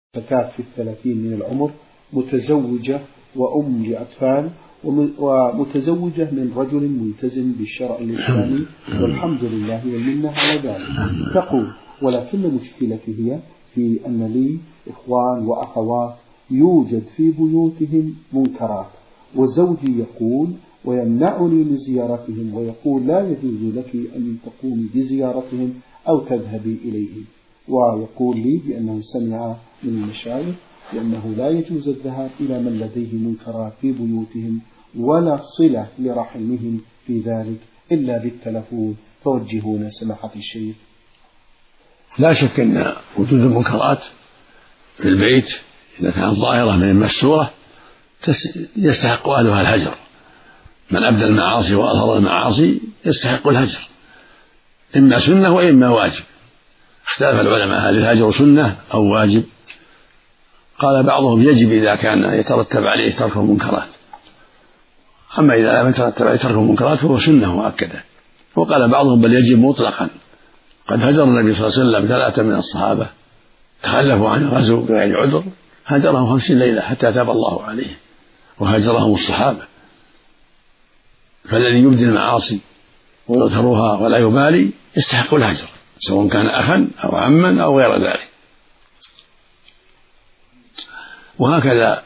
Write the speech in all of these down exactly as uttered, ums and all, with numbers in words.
فتاة في الثلاثين من العمر، متزوجة وأم لأطفال، ومتزوجة من رجل ملتزم بالشرع الإسلامي والحمد لله والمنة على ذلك. تقول: ولكن مشكلتي هي في أن لي إخوان وأخوات يوجد في بيوتهم منكرات، وزوجي يقول ويمنعني من زيارتهم، ويقول لا يجوز لك أن تقومي بزيارتهم أو تذهبي إليهم، ويقول لي بأنه سمع من المشايخ بأنه لا يجوز الذهاب إلى من لديه منكرات في بيوتهم ولا صلة لرحمهم في ذلك إلا بالتلفون، توجهون سماحة الشيخ. لا شك أن وجود المنكرات في البيت إذا كانت ظاهرة من مستورة يستحق أهلها الهجر. من أبدى المعاصي وأظهر المعاصي يستحق الهجر، إما سنة وإما واجب. اختلف العلماء هل الهجر سنة أو واجب؟ قال بعضهم يجب إذا كان يترتب عليه ترك المنكرات، أما إذا لم يترتب عليه ترك المنكرات فهو سنة مؤكدة. وقال بعضهم بل يجب مطلقا. قد هجر النبي صلى الله عليه وسلم ثلاثة من الصحابة تخلفوا عن الغزو بغير عذر، هجرهم خمسين ليلة حتى تاب الله عليه، وهجرهم الصحابة. فالذي يبدي المعاصي ويظهرها ولا يبالي يستحق الهجر، سواء كان أخا أو عما أو غير ذلك. وهكذا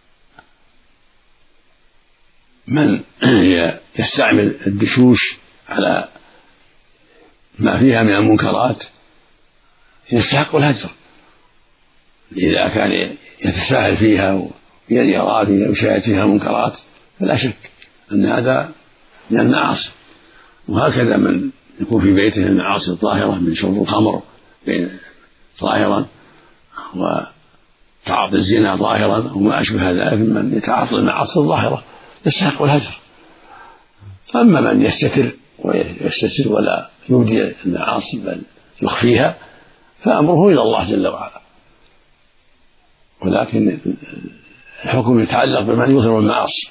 من يستعمل الدشوش على ما فيها من المنكرات يستحق الهجر، إذا كان يتساهل فيها ويرى فيها ويشاهد فيها المنكرات فلا شك أن هذا من المعاصي. وهكذا من يكون في بيته المعاصي الظاهرة من شرب الخمر ظاهرا وتعاطي الزنا ظاهرا وما أشبه ذلك، من يتعاطى المعاصي الظاهرة يستحق الهجر. أما من يستتر ويستتر ولا يبدي المعاصي بل يخفيها فأمره إلى الله جل وعلا. ولكن الحكم يتعلق بمن يظهر المعاصي.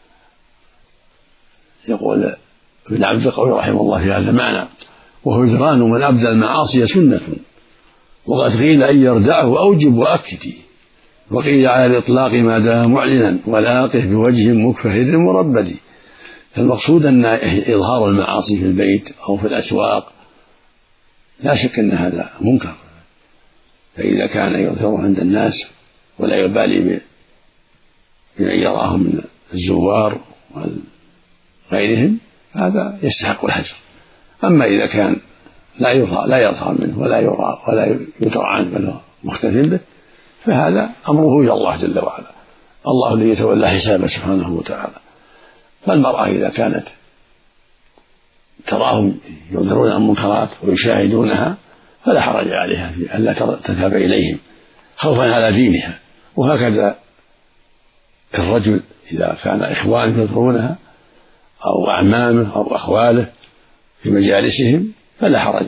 يقول ابن عبد القوي رحمه الله في هذا المعنى: وهجران من أبدى المعاصي سنة، وقد قيل أن يردعه أوجب وأكد، وقيل على الإطلاق ما دام معلنا ولاقه بوجه مكفهر مربد. فالمقصود أن إظهار المعاصي في البيت أو في الأسواق لا شك أن هذا منكر، فإذا كان يظهر عند الناس ولا يبالي بمن يراهم من الزوار وغيرهم هذا يستحق الهجر. أما إذا كان لا يظهر لا يظهر منه ولا يرى ولا يدرى عنه بل مختف به فهذا أمره إلى الله جل وعلا، الله الذي يتولى حسابه سبحانه وتعالى. فالمرأة إذا كانت تراهم يظهرون المنكرات ويشاهدونها فلا حرج عليها في ألا تذهب إليهم خوفا على دينها. وهكذا الرجل إذا كان إخوانه يظهرونها أو أعمامه أو أخواله في مجالسهم فلا حرج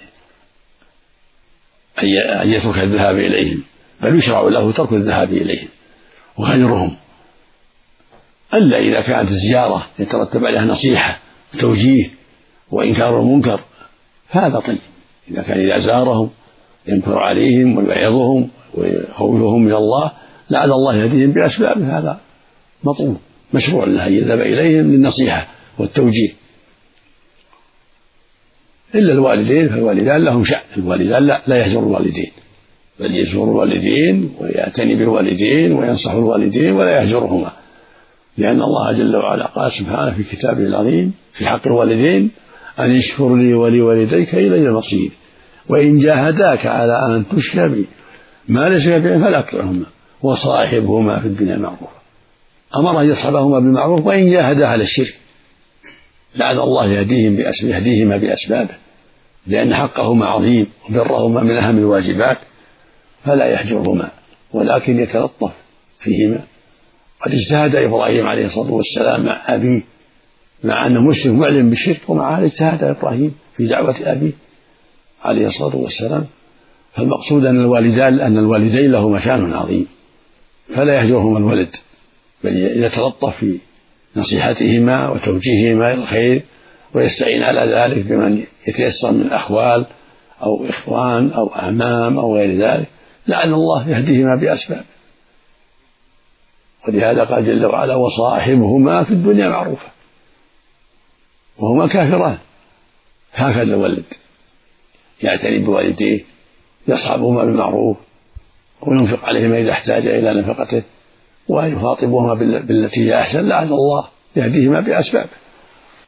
أن يترك الذهاب إليهم، بل يشرع له ترك الذهاب إليهم وهجرهم، ألا إذا كانت الزيارة يترتب عليها نصيحة وتوجيه وإنكار المنكر هذا طيب. إذا كان إذا زارهم ينكر عليهم ويعظهم ويخوفهم من الله لعل الله يهديهم بأسبابه هذا مطلوب، مشروع له أن يذهب إليهم للنصيحة والتوجيه. إلا الوالدين فالوالدان لهم شأن، الوالدان لا, لا يهجر الوالدين بل يزور الوالدين ويعتني بالوالدين وينصح الوالدين ولا يهجرهما، لأن الله جل وعلا قال سبحانه في كتابه العظيم في حق الوالدين: أن اشكر لي ولوالديك إلي المصير وإن جاهداك على أن تشرك بي ما ليس به فلا تطعهما وصاحبهما في الدنيا معروفا. أمر أن يصحبهما بالمعروف وإن جاهدا على الشرك، لعل الله يهديهم يهديهما بأسبابه، لأن حقهما عظيم وبرهما من أهم الواجبات، فلا يحجرهما ولكن يتلطف فيهما. قد اجتهد إبراهيم عليه الصلاة والسلام مع أبيه مع أنه مسلم معلم بالشرك، ومع هذا اجتهد إبراهيم في دعوة أبيه عليه الصلاة والسلام. فالمقصود أن الوالدان أن الوالدين له مكان عظيم فلا يهجرهما الولد، بل يتلطف في نصيحتهما وتوجيههما إلى الخير ويستعين على ذلك بمن يتيسر من الأخوال أو إخوان أو أعمام أو غير ذلك لعل الله يهديهما بأسباب. ولهذا قال جل وعلا وصاحبهما في الدنيا معروفة، وهما كافران. هكذا الولد يعتني بوالديه، يصحبهما بالمعروف، وينفق عليهما إذا احتاج إلى نفقته، وأن يخاطبهما بالتي هي أحسن، لعل الله يهديهما بأسباب.